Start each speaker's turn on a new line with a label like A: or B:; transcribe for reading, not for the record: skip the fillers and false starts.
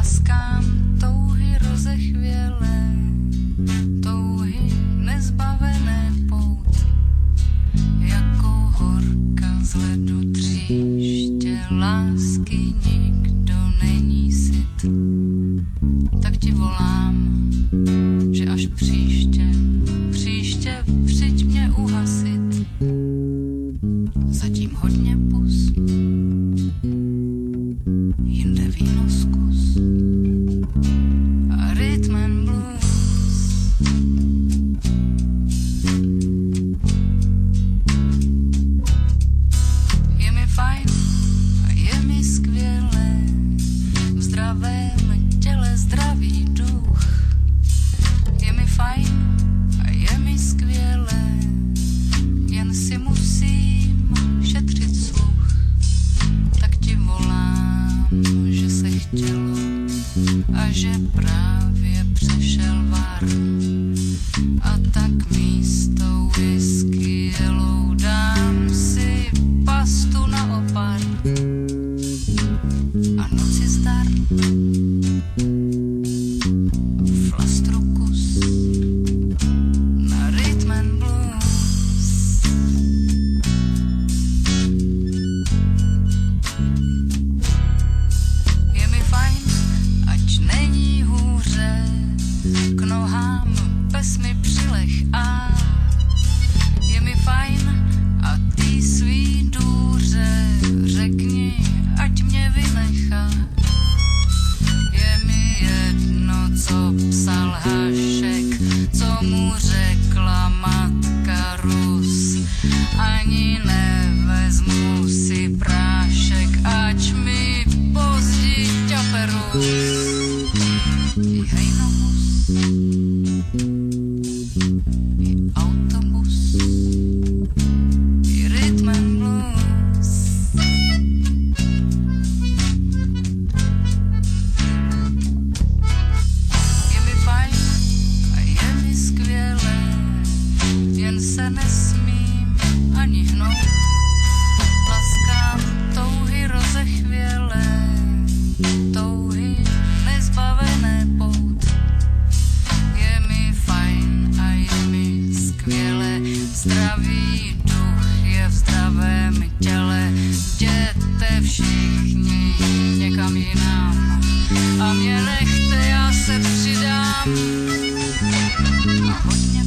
A: laskám touhy rozechvělé, touhy nezbavené pout, jako horka z ledu tříště lásky nikdo není syt. Tak ti volám, že až příště přijď mě uhasit. Zatím hodně pus, jinde víno zkus a rhythm and blues. Je mi fajn a je mi skvělé, v zdravém těle zdravý duch. Je mi fajn a je mi skvělé, jen si musím šetřit sluch. Tak ti volám, že se chtělo a že právě přešel var. A tak místo whisky jelou dám si pastu na opar. A noci zdar, flastru kus na rhythm and blues. Je mi fajn, ať není hůře, k nohám pes mi přilech a je mi fajn a ty svý důře řekni, ať mě vynechá. Je mi jedno, co psal Hašek, co mu řekla matka Rus. Ani nevezmu si prášek, ať mi pozdí ťaperus. I hejnohus, i autobus, i rhythm and blues. Je mi fajn a je mi skvělé, jen se nesmím ani hnout. Laskám touhy rozechvělé, touhy nezbavené pout. Je mi fajn a je mi skvělé, zdravý duch je v zdravém těle. Jděte všichni někam jinam a mě nechte, já se přidám. A hodně